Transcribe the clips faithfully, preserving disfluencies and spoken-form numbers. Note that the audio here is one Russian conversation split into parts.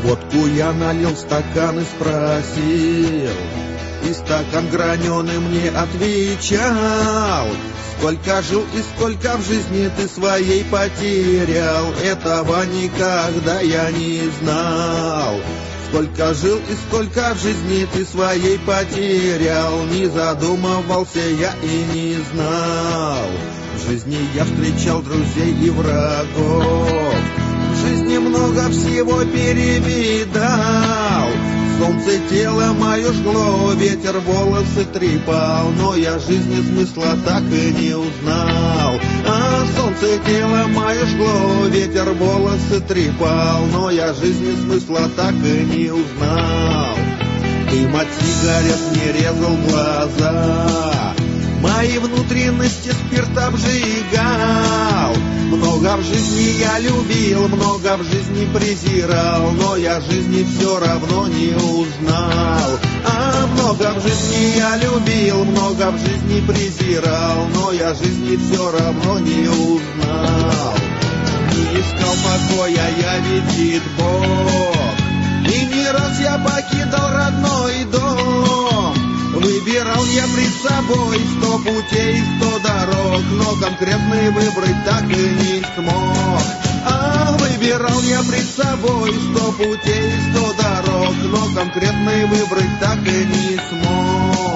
Водку я налил в стакан и спросил, и стакан граненый мне отвечал: сколько жил и сколько в жизни ты своей потерял, этого никогда я не знал. Сколько жил и сколько в жизни ты своей потерял, не задумывался я и не знал. В жизни я встречал друзей и врагов, в жизни много всего перевидал. Солнце тело мое жгло, ветер волосы трепал, но я жизни смысла так и не узнал. А солнце тело мое жгло, ветер волосы трепал, но я жизни смысла так и не узнал. Дым от сигарет мне резал глаза, мои внутренности спирт обжигал. Много в жизни я любил, много в жизни презирал, но я жизни все равно не узнал. А много в жизни я любил, много в жизни презирал, но я жизни все равно не узнал. Не искал покоя я, видит Бог, и не раз я покидал родной дом. Выбирал я пред собой сто путей, сто дорог, но конкретный выбрать так и не смог. А выбирал я пред собой сто путей, сто дорог, но конкретный выбрать так и не смог.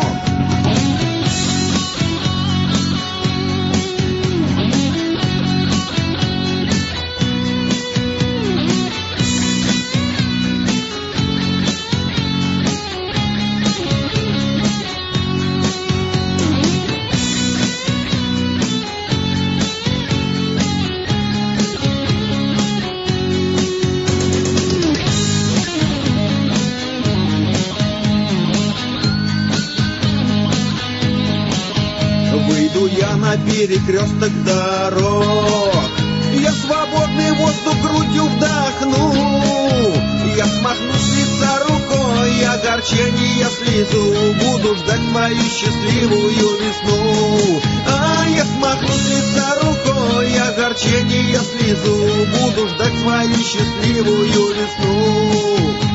Выйду я на перекресток дорог, я свободный воздух грудью вдохну. Я смахну с лица рукой огорчение, слезу, буду ждать свою счастливую весну. А я смахну с лица рукой огорчение, слезу, буду ждать свою счастливую весну.